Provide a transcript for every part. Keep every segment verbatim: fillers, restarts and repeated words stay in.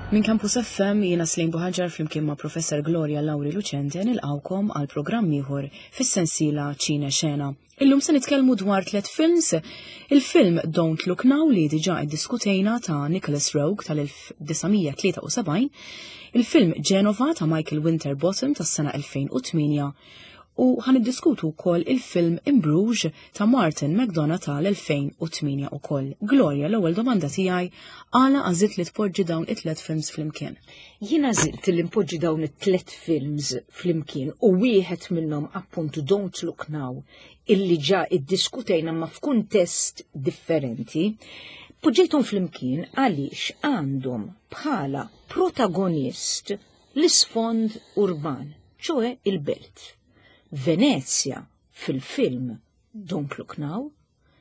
Min Campus F M jiena Slim Buħaġar flimkien ma' Professor Gloria Lauri Lucente nilqawkom għal programm ieħor fis-sensiela Ċine Xena. Illum se nitkellmu dwar tliet films. Il-film Don't Look Now li diġà iddiskutejna ta' Nicholas Roeg tal-elf tisa' tlieta u sebgħin, il-film Genova ta' Michael Winterbottom tas-sena elfejn u tminja u ħaniddiskutu wkoll il-film In Bruges ta' Martin McDonagh tal-elfejn u tminja wkoll. Gloria, l-ewwel domanda tiegħi għala għażilt li tpoġġi dawn it-tliet films flimkien. Jiena żilt li npoġġi dawn it-tliet films flimkien u wieħed minnhom appuntu Don't Look Now illi ġa iddiskutejna ma f'kuntest differenti. Poġġejthom flimkien għaliex għandhom bħala protagonist l-isfond urban, ċoe il-belt. Venezia fil-film Don't Look Now,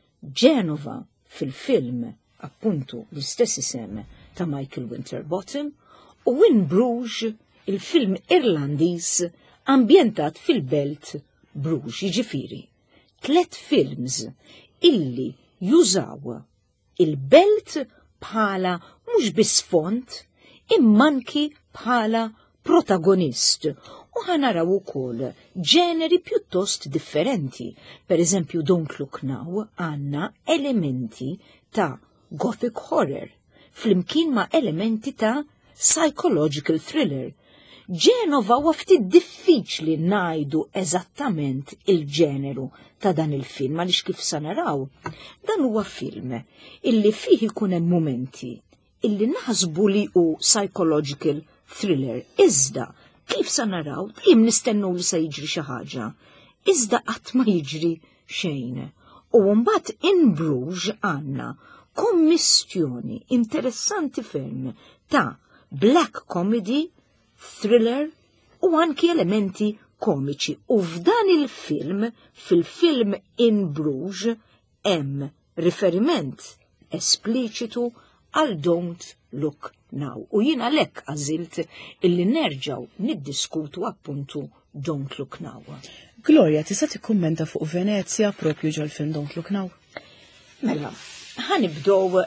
Genova fil-film appuntu l-istess isem ta' Michael Winterbottom u In Bruges il-film Irlandiż ambjentat fil-belt Bruges, jiġifieri. Tlet films illi jużaw il-belt bħala mhux biss font immanki bħala protagonist. U ħanaraw ukoll ġeneri pjuttost differenti. Per eżempju, Don't Look Now għandna elementi ta' gothic horror, flimkien ma' elementi ta' psychological thriller. Genova huwa ftit diffiċli ngħidu eżattament il-ġeneru ta' dan il-film għaliex kif sa naraw. Dan huwa film illi fih ikun hemm momenti illi naħsbu li hu psychological thriller. Iżda kif sa naraw, dejjem nistennew li se jiġri xi ħaġa, iżda qatt ma jiġri xejn. U mbagħad In Bruges għandna kommissjoni interessanti ferm ta' black comedy, thriller u anki elementi komiċi. U f'dan il-film, fil-film In Bruges, hemm riferiment espliċitu għal Don't Look Now. U jiena lek għażilt illi nerġaw niddiskutu appuntu Don't Look Now. Gloria, tista' tikkummenta fuq Venezia propju ġol film Don't Look Now? Mela, ħanibdew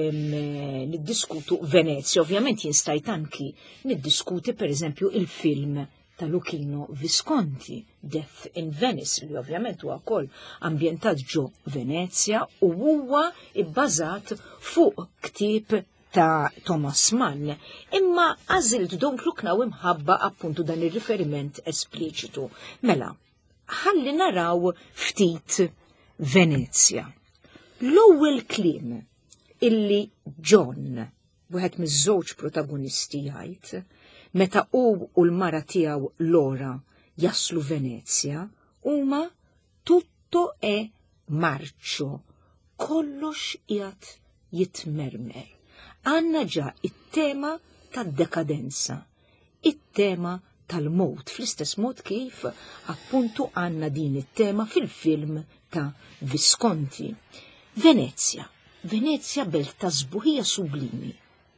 niddiskutu Venezia. Ovvjament jinstajt anki niddiskuti pereżempju il-film ta' Luchino Visconti, Death in Venice, li ovvjament huwa wkoll ambjentat ġo Venezia u huwa ibbażat fuq ktieb ta' Thomas Mann, imma għażilt Don't Look Now imħabba appuntu dan ir-riferiment espliċitu. Mela, ħalli naraw ftit Venezia. L-ewwel kliem illi John, wieħed miż-żewġ protagonisti jgħid, meta hu u l-mara tiegħu Laura jaslu Venezia, huma tutto è marcio, kollox qiegħed jitmermer. Għanna ġa it-tema tad-dekadenza, it-tema tal-mowt, fl-istess mod kif appuntu għanna din it-tema fil-film ta' Visconti. Venezia, Venezia belt ta' sbuħija sublimi,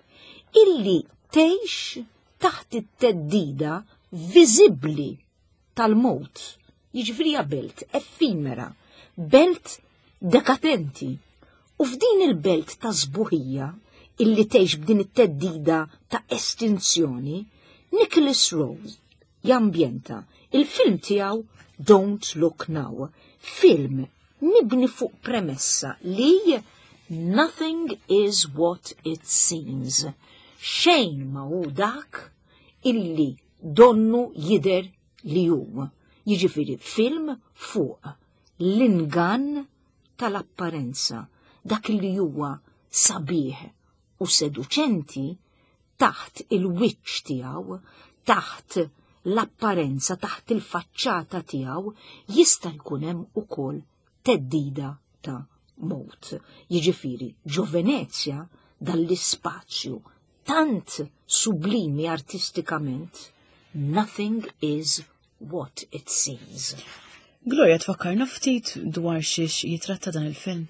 illi tgħix taħt it-teddida viżibbli tal-mowt, jiġifieri belt effimera, belt dekadenti. U f'din il-belt ta' sbuħija illi tgħix b'din it-teddida ta' estinzjoni, Nicholas Roeg jambjenta il-film tiegħu Don't Look Now, film mibni fuq premessa li nothing is what it seems. Xejn ma hu dak illi donnu jider li hu. Jiġifieri film fuq l-ingann tal-apparenza, dak li huwa sabiħ u seduċenti taħt il-wiċċ tiegħu, taħt l-apparenza, taħt il-faċċata tiegħu jista' jkun hemm ukoll teddida ta' mowt. Jiġifieri ġo Venezia dall-ispazju tant sublimi artistikament, nothing is what it seems. Gloria, tfakkarna ftit dwar xiex jitratta dan il-film?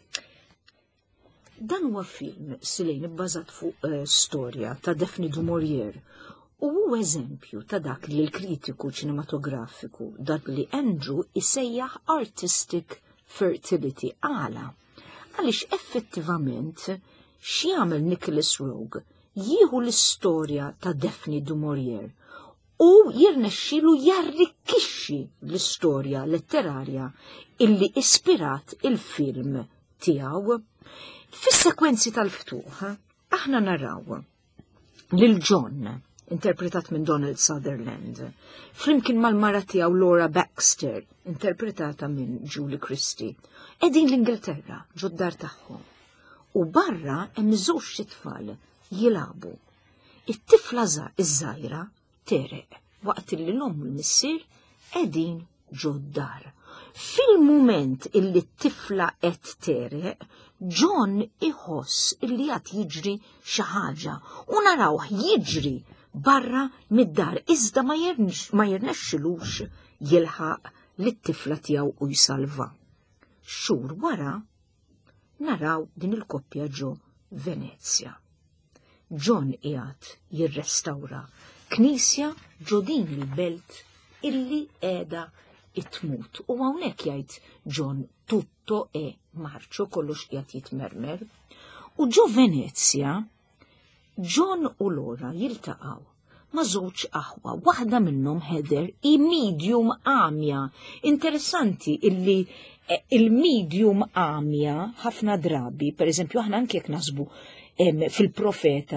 Dan huwa film silejn ibbażat fuq uh, storja ta' Daphne du Maurier u huwa eżempju ta' dak li l-kritiku ċinematografiku W. Andrew isejjaħ artistic fertility għala. Għaliex effettivament x'jagħmel Nicholas Roeg jieħu l-istorja ta' Daphne du Maurier u jirnexxielu jarrikkixxi l-istorja letterarja illi ispirat il-film tiegħu. Fis-sekwenzi tal-ftuħ aħna naraw lil John, interpretat minn Donald Sutherland, flimkien mal-mara tiegħu Laura Baxter, interpretata minn Julie Christie, qegħdin l-Ingilterra ġod-dar tagħhom. U barra hemm żewġ tfal jilagħbu. It-tifla iż-żgħira tereq waqt li l-omm u l-missier qegħdin ġod-dar. Fil-mument illi t-tifla qed tereq, John iħoss illi qed jiġri xi ħaġa u narawh jiġri barra mid-dar iżda ma jirnexxilux jilħaq lit-tifla tiegħu u jsalva. Xhur wara naraw din il-koppja ġo Venezja. John qiegħed jirrestawra knisja ġo din il-belt illi qiegħda it-tmut. U hawnhekk jgħid John tutto e marċo, kollox qiegħed jitmermer. U ġo Venezja John u Laura jiltaqgħu ma' żewġ aħwa, waħda minnhom Heather i medium għamja. Interessanti illi il-medium għamja ħafna drabi, per eżempju aħna anke jekk naħsbu fil-profeta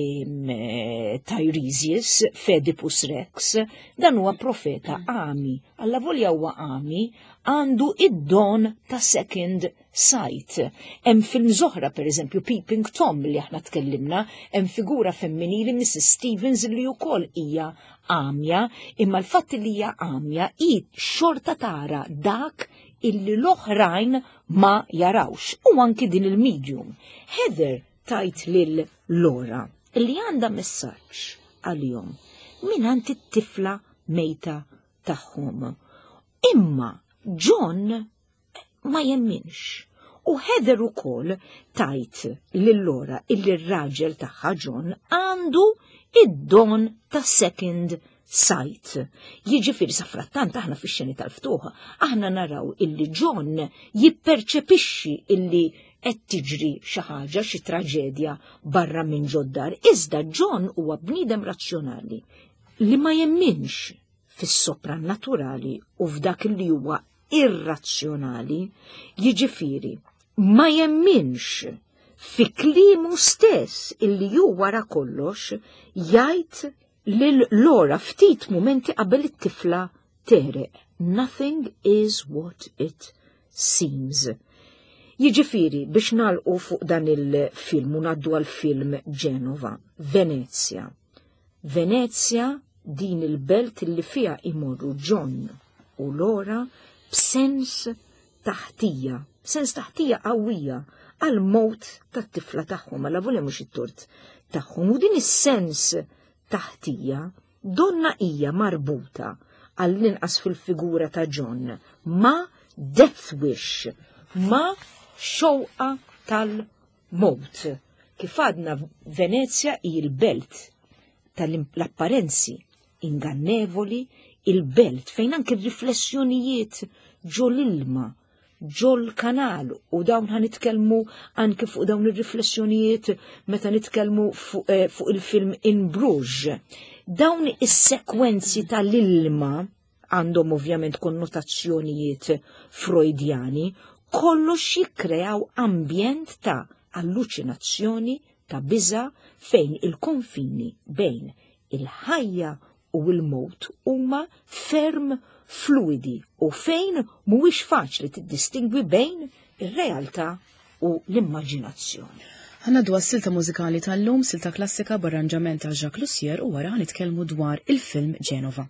Tiresias, Fedipus Rex, dan huwa profeta għami. Alla volja huwa għami, għandu id-don ta' second sight. Hemm film żoħra, per eżempju, Peeping Tom li aħna tkellimna, hemm figura femminili Missus Stevens li wkoll hija għamja, imma l-fatt li hija għamja hi xorta tara dak illi l-oħrajn ma jarawx. U anki din il-medium. Heather tajt lil Laura li għandha messaġġ għalihom minant it-tifla mejta tagħhom. Imma John ma jemminx. U Heather ukoll tajt lil Laura illi r-raġel tagħha John għandu id-don ta' second sight. Jiġifieri sa frattant aħna fix-xeni tal-ftuħa aħna naraw illi John jipperċepixxi illi qed tiġri xi ħaġa, xi traġedja barra minn ġoddar, iżda John huwa bniedem razzjonali li ma jemminx fis-soprannaturali u f'dak li huwa irrazzjonali, jiġifieri ma jemminx fi kliemu stess illi hu wara kollox jgħid lil Laura ftit mumenti qabel it-tifla tereq. Nothing is what it seems. Jiġifieri biex nagħlqu fuq dan il-film u ngħaddu għall-film Genova, Venezja. Venezja din il-belt li fiha imorru John u Laura b'sens taħtija, sens taħtija qawwija għal mowt tat-tifla tagħhom, għal volja mhux it-tort tagħhom. U din is-sens taħtija donna hija marbuta għall-inqas fil-figura ta' John ma' death wish, ma' xewqa tal-mowt. Kif għadna Venezja hi l-belt tal-apparenzi ingannevoli, il-belt fejn anke riflessjonijiet ġo l-ilma, ġo l-kanal, u dawn ħan nitkellmu anke fuq dawn ir-riflessjonijiet meta nitkellmu fuq, eh, fuq il-film In Bruges. Dawn is-sekwenzi tal-ilma għandhom ovvjament konnotazzjonijiet freudjani, kollox jikkreaw ambjent ta' alluċinazzjoni, ta' biża' fejn il-konfini bejn il-ħajja u l-mowt huma ferm fluidi u fejn mhuwiex faċli tiddistingwi bejn ir-realtà u l-immaġinazzjoni. Ħanna dwar silta mużikali tal-lum, silta klassika b'arranġament ta' Jacques Lussier u wara ħanitkellmu dwar il-film Genova.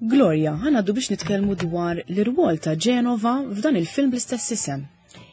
Gloria, ħanaddu biex nitkellmu dwar l-irwol ta' Genova f'dan il-film bl-istess isem.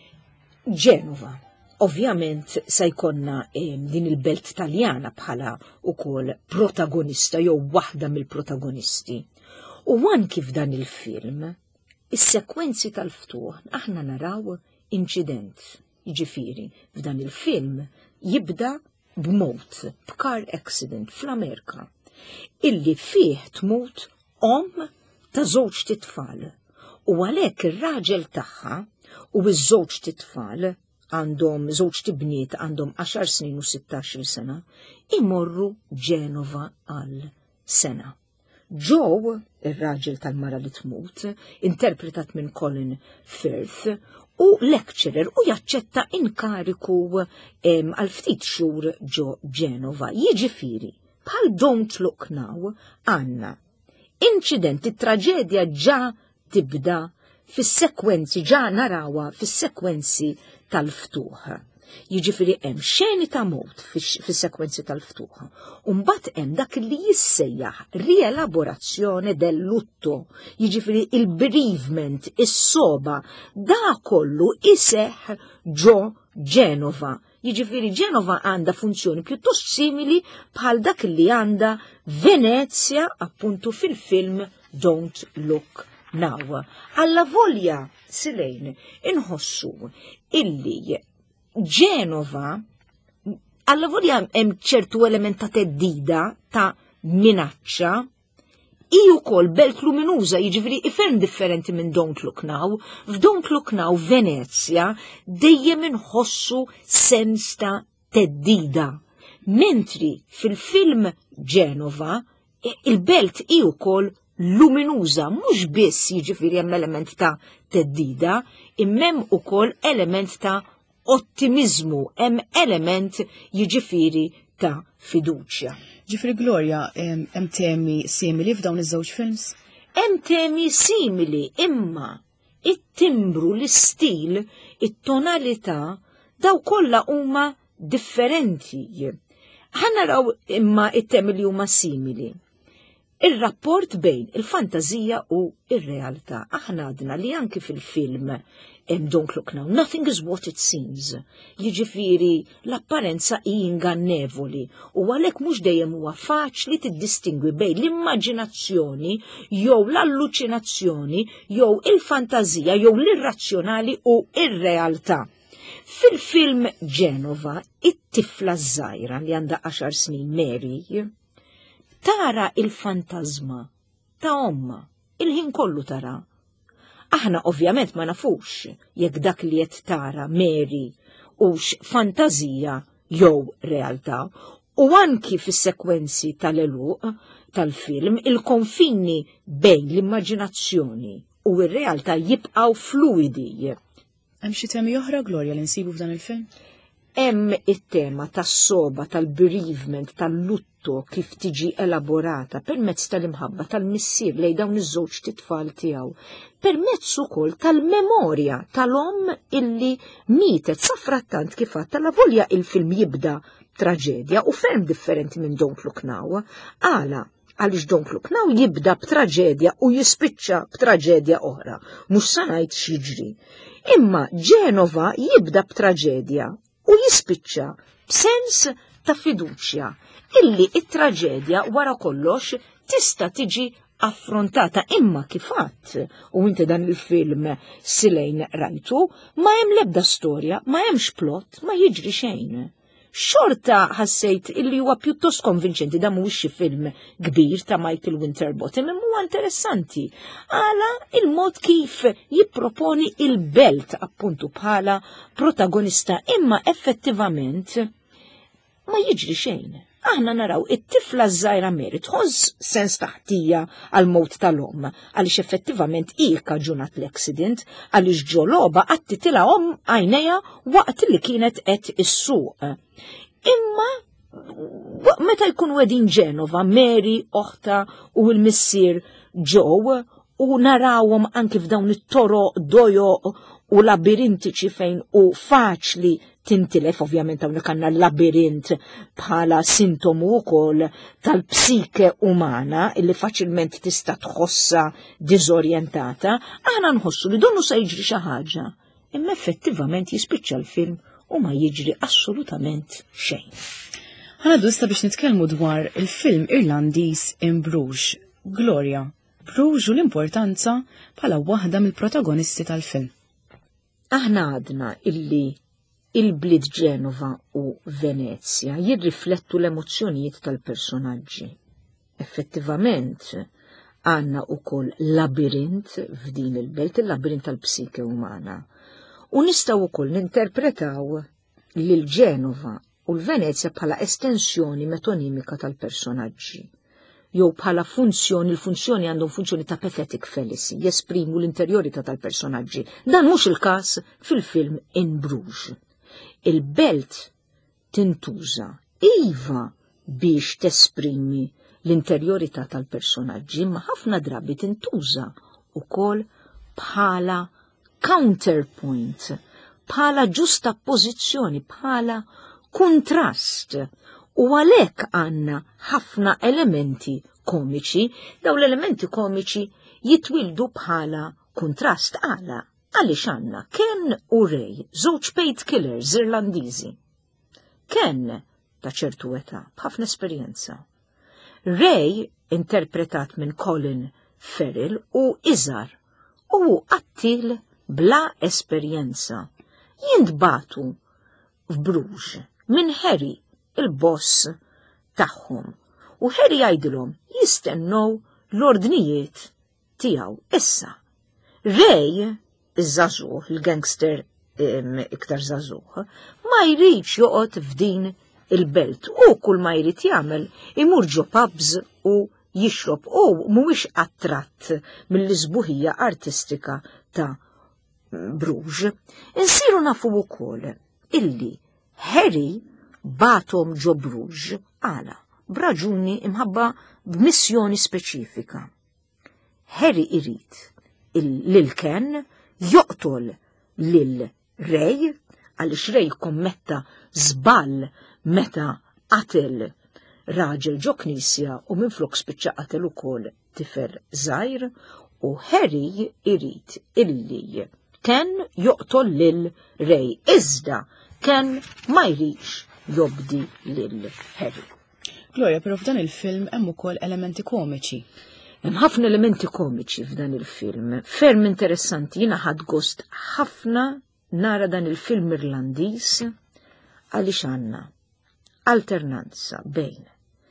Genova, ovvjament se jkollna din il-belt Taljana bħala ukoll protagonista jew waħda mill-protagonisti. U anki f'dan il-film, is-sekwenzi tal-ftuħ aħna naraw inċident. Jiġifieri, f'dan il-film jibda b'mowt, b'car accident fl-Amerika, illi fih tmut om ta' żewġ titfal. U għalhekk ir-raġel tagħha u ż-żewġ titfal għandhom żewġ tibniet għandhom għaxar snin u sittax-il sena, imorru Genova għal sena. Joe, ir-raġel tal-mara li tmut, interpretat minn Colin Firth, u lecturer u jaċċetta inkariku għal ftit xhur ġo Genova. Jiġifieri, bħal Don't Look Now għandna inċidenti, traġedja ġa tibda fis-sekwenzi, ġa narawha fis-sekwenzi tal-ftuħ. Jiġifieri hemm xeni ta' mowt fis-sekwenzi tal-ftuħ. U mbagħad hemm dak li jissejjaħ rielaborazzjoni del lutto, jiġifieri il-bereavement, is-soba, da kollu iseħħ ġo Genova. Jiġifieri Genova għandha funzjoni pjuttost simili bħal dak li għandha Venezia appuntu fil-film Don't Look Now. Alla volja silejn inħossu illi Genova alla volja hemm ċertu element ta' teddida, ta' minaċċa, i wkoll belt luminuża, jiġifieri ifhem differenti minn Don't Look Now. F'Don't Look Now Venezia dejjem inħossu sens ta' teddida. Mentri fil-film Genova il-belt i wkoll luminuża, mhux biss jiġifieri hemm element ta' teddida, imma ukoll element ta' ottimizmu, hemm element jiġifieri ta' fiduċja. Ġifri Gloria, hemm temi simili f'dawn iż-żewġ films? Hemm temi simili, imma it-timbru, l-istil, it-tonalità daw kollha huma differenti. Ħanaraw imma it-temi li huma simili. Ir-rapport bejn il-fantazija u ir-realtà. Aħna għadna li anki fil-film Don't Look Now, nothing is what it seems. Jiġifieri l-apparenza hi ingannevoli u għalhekk mhux dejjem huwa faċli tiddistingwi bejn l-immaġinazzjoni jew l-alluċinazzjoni jew il-fantazija jew l-irrazzjonali u ir-realtà. Fil-film Genova, it-tifla żgħira li għandha għaxar snin, Mary, tara il-fantasma ta' omma, il-ħin kollu tara. Aħna ovvjament ma nafux jekk dak li qed tara Mary hux fantazija jew realtà. U anki fis-sekwenzi tal-eluq tal-film il-konfini bejn l-immaġinazzjoni u r-realtà jibqgħu fluidi. Hemm xi temi oħra, Gloria, li nsibu f'dan il-film? Hemm it-tema tas-soba, tal-bereavement, tal-lutto kif tiġi elaborata permezz tal-imħabba tal-missier lejn dawn iż-żewġ titfal tiegħu, permezz ukoll tal-memorja tal-om illi mietet safrattant kif għadd tal-avolja il-film jibda traġedja u ferm differenti minn Don't Look Now. Għala għaliex Don't Look Now jibda b'traġedja u jispiċċa b'traġedja oħra, mhux sa ngħid x'jiġri. Imma Genova jibda b'traġedja u jispiċċa b'sens ta' fiduċja, illi it-traġedja wara kollox tista' tiġi affrontata imma kifat, u inti dan il-film silejn rajtu, ma hemm l-ebda storja, ma hemmx plot, ma jiġri xejn. Xorta ħassejt illi huwa pjuttost konvinċenti, da mhuwiex xi film kbir ta' Michael Winterbottom, imma huwa interessanti. Għala il-mod kif jipproponi il-belt appuntu bħala protagonista, imma effettivament ma jiġri xejn. Aħna naraw it-tifla żgħira Mary tħoss sens taħtija għal mowt tal-om, għaliex effettivament hi kkaġunat l-accident, għaliex ġoloba għattitilha om għajnejha waqt li kienet qed issuq. Imma meta jkun wedin Genova, Mary, oħta u l-missier Joe, u narawhom anki f'dawn it-toro dojo u labirintiċi fejn u faċli tintilef, ovvjament hawnhekk għandna l-labirint bħala sintomu wkoll tal-psike umana illi faċilment tista' tħossa diżorjentata, aħna nħossu li donnu se jiġri xi ħaġa, imma effettivament jispiċċa l-film u ma jiġri assolutament xejn. Ħanaddu issa biex nitkellmu dwar il-film Irlandiż In Bruges, Gloria, Bruges u l-importanza bħala waħda mill-protagonisti tal-film. Aħna għadna illi il-bliet Ġenova u Venezia jirriflettu l-emozzjonijiet tal-personaġġi. Effettivament, għanna u koll labirint f'din il-belt, il-labirint tal-psike umana. U nistaw u koll ninterpretaw l-Ġenova u l-Venezia bħala estensjoni metonimika tal-personaġġi. Jew bħala funzjoni, il-funzjoni għandhom funzjoni ta' pathetic fallacy, jesprimu l-interjorità tal-personaġġi. Dan mhux il-każ fil-film In Bruges. Il-belt tintuża iva biex tesprimi l-interjorità tal-personaġġi, ma ħafna drabi tintuża ukoll bħala counterpoint, bħala ġusta pożizzjoni, bħala kontrast. U għalhekk għandna ħafna elementi komiċi, daw l-elementi komiċi jitwildu bħala kontrast għala. Għaliex għandna Ken u Ray, żewġ paid killers Irlandiżi. Ken ta' ċertu età, b'ħafna esperjenza. Ray interpretat minn Colin Farrell u iżar u qattil bla esperjenza. Jintbatu f'Bruges minn Harry, il-boss tagħhom. U Harry jgħidilhom jistennew l-ordnijiet tiegħu issa. Ray, iż-żagħżugħ, il-gangster iktar żagħżugħ, ma jridx joqgħod f'din il-belt u kull ma jrid jagħmel imur ġo pubs u jixrob u mhuwiex attratt mill-isbuħija artistika ta' Bruges. Insiru nafu wkoll illi Harry batom ġo Bruges għala b'raġuni imħabba b'missjoni speċifika. Harry irid lil Ken joqtol lil Ray għaliex Ray kommetta żball meta qatel raġel ġo knisja u minflok spiċċa qatel ukoll tifel żgħir u Harry irid illi Ken joqtol lil Ray. Iżda Ken ma jridx jobdi lil Harry. Gloria, però f'dan il-film hemm ukoll elementi komiċi. Hemm ħafna elementi komiċi f'dan il-film. Ferm interessanti, jiena ħadd gost ħafna nara dan il-film Irlandiż għaliex għandna alternanza bejn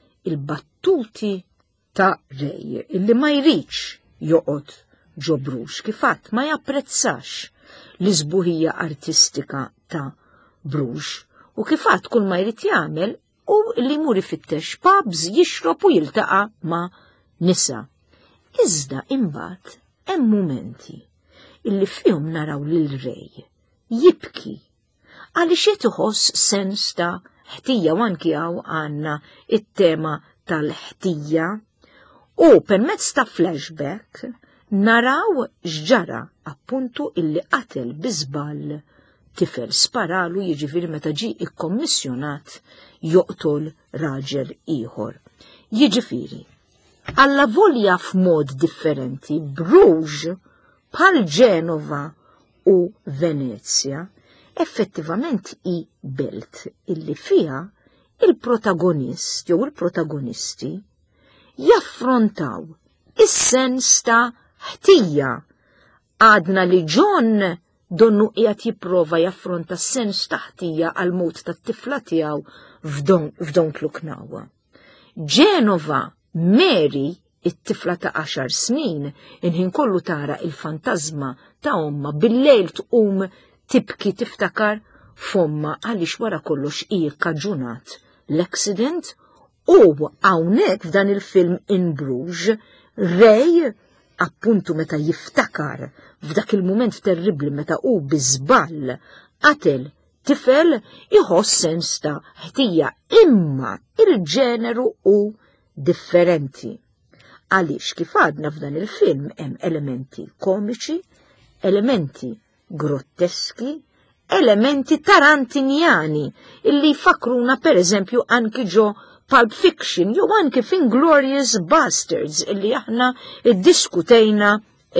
il-battuti ta' Ray illi ma jridx joqgħod ġo Bruges kif għadd ma japprezzax l-isbuħija artistika ta' Bruges u kif għadd kull ma jrid jagħmel u li jmur ifittex pubs jixrob u jiltaqa' ma' nisa. Iżda imbagħad hemm mumenti illi fihom naraw lil Ray jibki għaliex qed iħoss sens ta' ħtija u anki hawn għandna it-tema tal-ħtija u permezz ta' flashback naraw x'ġara appuntu illi qatel biżball tifel sparalu jiġifieri meta ġie ikkommissjonat joqtol raġel ieħor. Jiġifieri, alla volja f'mod differenti, Bruges bħal Ġenova u Venezia effettivament hi belt illi fiha il-protagonist jew il-protagonisti jaffrontaw is-sens ta' ħtija. Għadna li John donnu qiegħed jipprova jaffronta s-sens ta' ħtija għal mut tat-tifla tiegħu f'Don't Look Now. Ġenova, Mary, it-tifla ta' għaxar snin, inħin kollu tara il-fantażma ta' omma bil-lejl tqum tibki tiftakar f'omma għaliex wara kollox hi kkaġunat l-accident u hawnhekk f'dan il-film In Bruges, Ray appuntu meta jiftakar f'dak il-mument terribli meta u biżball qatel tifel iħoss sens ta' ħtija imma il-ġeneru u differenti. Għaliex kif għadna f'dan il-film hemm elementi komiċi, elementi grotteski, elementi tarantinjani illi jfakruna per eżempju anki ġo Pulp Fiction jew anki f'Inglourious Basterds illi aħna iddiskutejna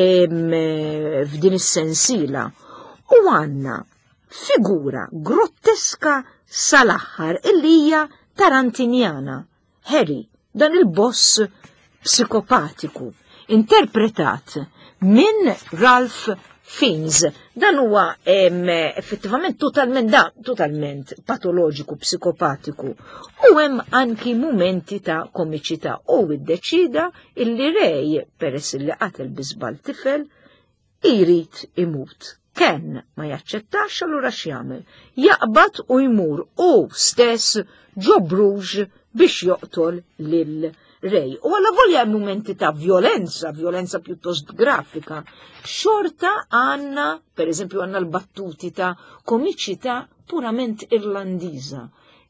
f'din is-sensiela. U għandna figura grotteska sal-aħħar illi hija tarantinjana. Harry, dan il-boss psikopatiku, interpretat minn Ralph Fiennes. Dan huwa effettivament totalment da, totalment patoloġiku, psikopatiku. U hemm anki momenti ta' komiċità. U iddeċida illi Ray, peress illi qatel biżbal tifel, jrid imut. Ken ma jaċċettax allura x'jagħmel? Jaqbad u jmur u stess ġo Bruges biex joqtol lil Ray. U għalla volja momenti ta' violenza, violenza pjuttost grafika, xorta għanna, per eżempju għanna l-battuti ta' komiċità purament irlandiza.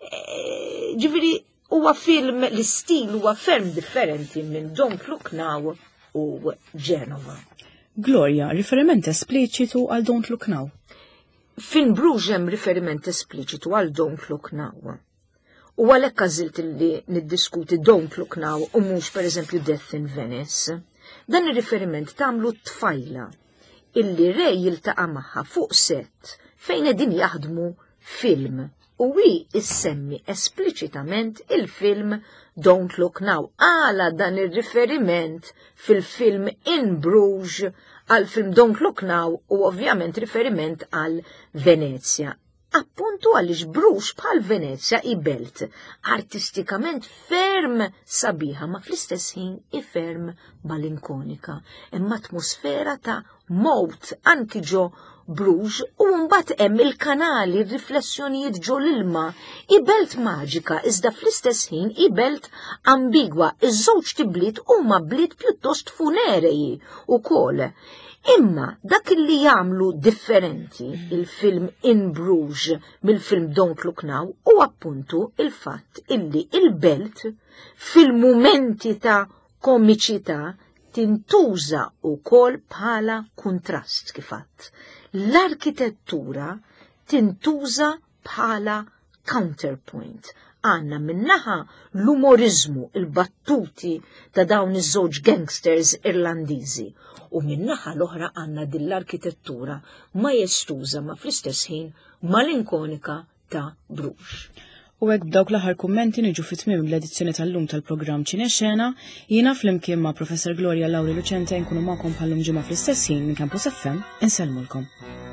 E, ġifiri, huwa film, l-istil huwa ferm differenti minn Don't Look Now u Genova. Gloria, riferiment espliċitu għal Don't Look Now. Film Bruges hemm riferiment espliċitu għal Don't Look Now. U għalhekk għażilt li niddiskuti Don't Look Now u mhux pereżempju Death in Venice. Dan ir-riferiment tagħmlu t-tfajla illi Ray jiltaqa' magħha fuq set fejn qegħdin jaħdmu film u hi issemmi espliċitament il-film Don't Look Now. Għala dan ir-riferiment fil-film In Bruges għal film Don't Look Now u ovvjament riferiment għal Venezia. Appuntu għaliex Bruges bħal Venezia i belt artistikament ferm sabiħa ma fl-istess ħin i ferm malinkonika. Imma atmosfera ta' mowt anki ġo Bruges u mbagħad hemm il-kanali, riflessjonijiet ġo l-ilma, i belt maġika iżda fl-istess ħin i belt ambigwa. Iż-żewġ tibliet huma bliet pjuttost funerei ukoll. Imma dak li jagħmlu differenti il-film In Bruges mill-film Don't Look Now u appuntu il-fatt illi il-belt fil-mumenti ta' komiċità tintuża wkoll bħala kuntrast kifat. L-arkitettura tintuża bħala counterpoint. Għanna minnaħa l-umorizmu, il-battuti ta' dawn iż-żewġ gangsters irlandiżi. U minnaħa l-oħra għanna dill-arkitettura ma jestuża ma fl-istess ħin malinkonika ta' Bruges. U hekk b'dawk l-aħħar kummenti niġu fit-tmiem l-edizzjoni tal-lum tal-programm Cinexena, jiena flimkien ma' Professor Gloria Lauri Lucente nkunu magħkom bħallum ġimgħa fl-istess ħin minn Campus F M, insellmulkom.